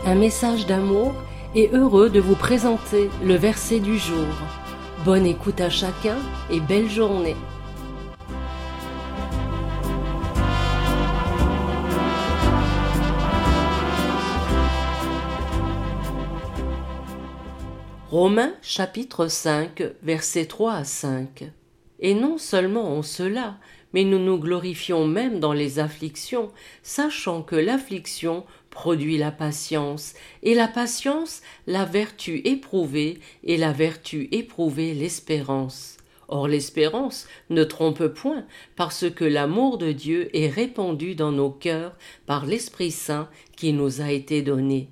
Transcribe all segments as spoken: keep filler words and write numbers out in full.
un message d'amour et heureux de vous présenter le verset du jour. Bonne écoute à chacun et belle journée. Romains chapitre cinq, versets trois à cinq. Et non seulement en cela, mais nous nous glorifions même dans les afflictions, sachant que l'affliction produit la patience, et la patience la vertu éprouvée, et la vertu éprouvée l'espérance. Or l'espérance ne trompe point, parce que l'amour de Dieu est répandu dans nos cœurs par l'Esprit Saint qui nous a été donné.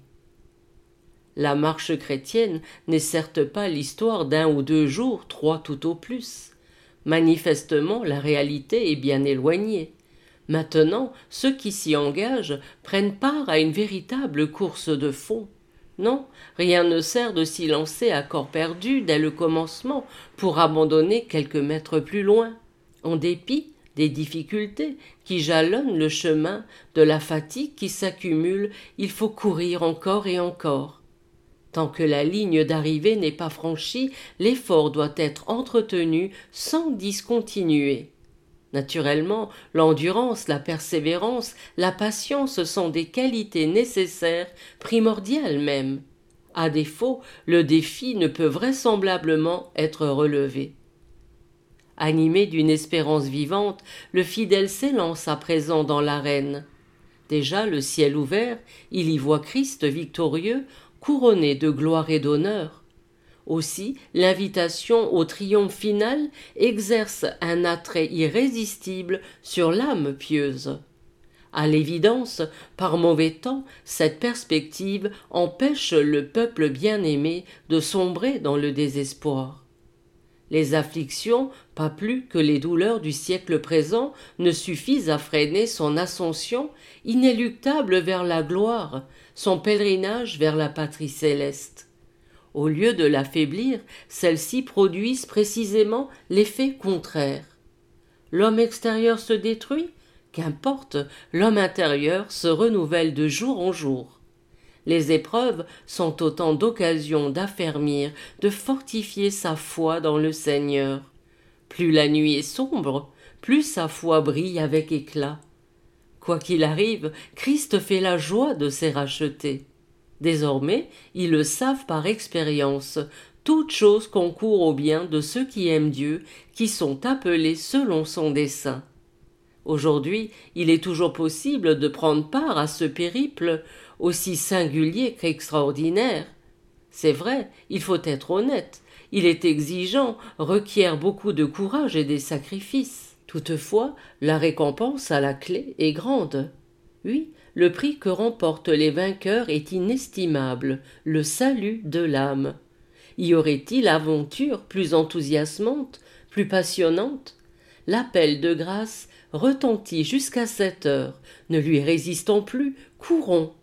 La marche chrétienne n'est certes pas l'histoire d'un ou deux jours, trois tout au plus. Manifestement, la réalité est bien éloignée. Maintenant, ceux qui s'y engagent prennent part à une véritable course de fond. Non, rien ne sert de s'y lancer à corps perdu dès le commencement pour abandonner quelques mètres plus loin. En dépit des difficultés qui jalonnent le chemin, de la fatigue qui s'accumule, il faut courir encore et encore. Tant que la ligne d'arrivée n'est pas franchie, l'effort doit être entretenu sans discontinuer. Naturellement, l'endurance, la persévérance, la patience sont des qualités nécessaires, primordiales même. À défaut, le défi ne peut vraisemblablement être relevé. Animé d'une espérance vivante, le fidèle s'élance à présent dans l'arène. Déjà le ciel ouvert, il y voit Christ victorieux, couronné de gloire et d'honneur. Aussi, l'invitation au triomphe final exerce un attrait irrésistible sur l'âme pieuse. À l'évidence, par mauvais temps, cette perspective empêche le peuple bien-aimé de sombrer dans le désespoir. Les afflictions, pas plus que les douleurs du siècle présent, ne suffisent à freiner son ascension inéluctable vers la gloire, son pèlerinage vers la patrie céleste. Au lieu de l'affaiblir, celles-ci produisent précisément l'effet contraire. L'homme extérieur se détruit? Qu'importe, l'homme intérieur se renouvelle de jour en jour. Les épreuves sont autant d'occasions d'affermir, de fortifier sa foi dans le Seigneur. Plus la nuit est sombre, plus sa foi brille avec éclat. Quoi qu'il arrive, Christ fait la joie de ses rachetés. Désormais, ils le savent par expérience, toute chose concourt au bien de ceux qui aiment Dieu, qui sont appelés selon son dessein. Aujourd'hui, il est toujours possible de prendre part à ce périple, aussi singulier qu'extraordinaire. C'est vrai, il faut être honnête, il est exigeant, requiert beaucoup de courage et des sacrifices. Toutefois, la récompense à la clé est grande. Oui, le prix que remportent les vainqueurs est inestimable, le salut de l'âme. Y aurait-il aventure plus enthousiasmante, plus passionnante? L'appel de grâce retentit jusqu'à cette heure. Ne lui résistons plus, courons.